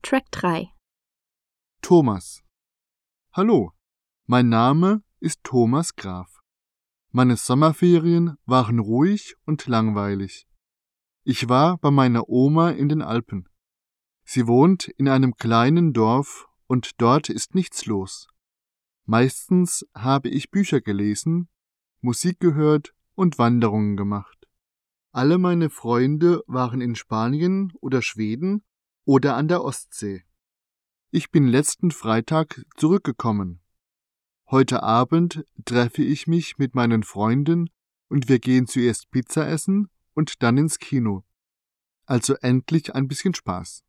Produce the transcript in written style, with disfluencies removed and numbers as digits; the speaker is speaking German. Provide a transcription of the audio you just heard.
Track 3. Thomas. Hallo, mein Name ist Thomas Graf. Meine Sommerferien waren ruhig und langweilig. Ich war bei meiner Oma in den Alpen. Sie wohnt in einem kleinen Dorf und dort ist nichts los. Meistens habe ich Bücher gelesen, Musik gehört und Wanderungen gemacht. Alle meine Freunde waren in Spanien oder Schweden oder an der Ostsee. Ich bin letzten Freitag zurückgekommen. Heute Abend treffe ich mich mit meinen Freunden und wir gehen zuerst Pizza essen und dann ins Kino. Also endlich ein bisschen Spaß.